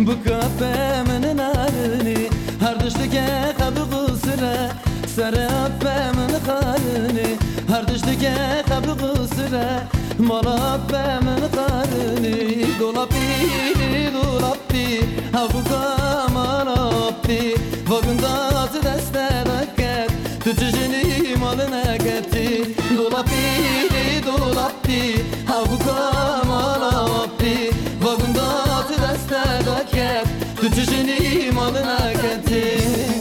بكافة من نارني هردشتك خبق سرة سرابة من خارني هردشتك خبق سرة مرابة من خارني دولابي دولابي هبوكا مرابي وقندات دستركت تجيني مالنا كتي دولابي دولابي هبوكا مرابي وقندات دستركت تجيني مالنا كتي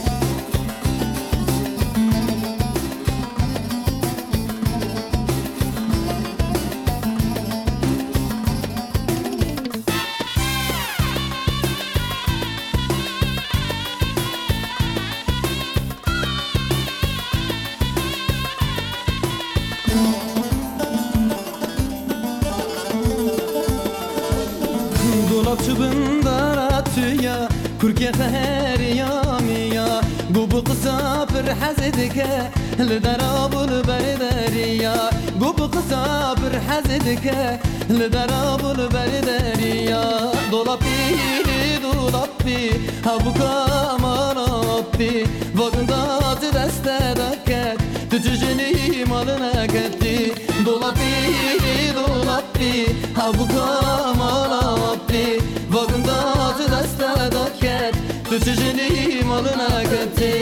Dolap çubunda ratüya Kurke her yamiya Bu kısa bir hazedike Lidara bul berderiya Bu kısa bir hazedike Lidara bul berderiya Dolapi dolapi Habuka marapi Vakında deste daket Tütüceni malına ketti Dolapi dolapi Habuka marapi Vakında deste daket Tütüceni malına ketti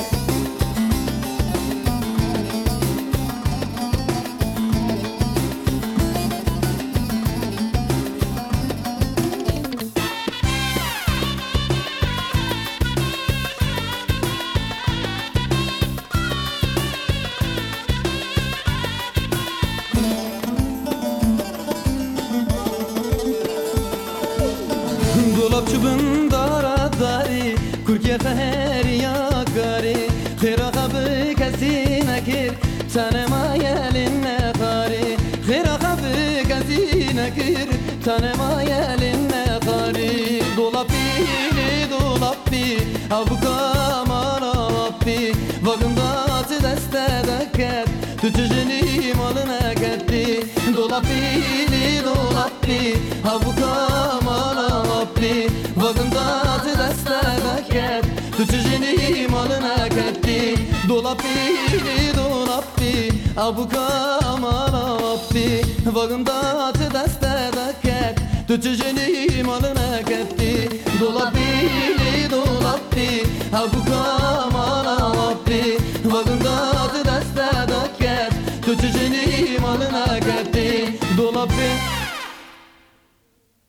Dolap çubunda radari Kurke her yakari Khira khabı kesine kir Tane mayelinne kari Khira khabı kesine kir Tane mayelinne kari Dolapi dolapi Abuka marapi Vakında deste daket Tütüceni malına ketti Dolapi dolapi Abuka marapi Vakında deste daket Tütüceni malına ketti Dolapi dolapi Abuka marapi Vakında deste daket Tütüceni malına ketti Dolapi dolapi Abuka marapi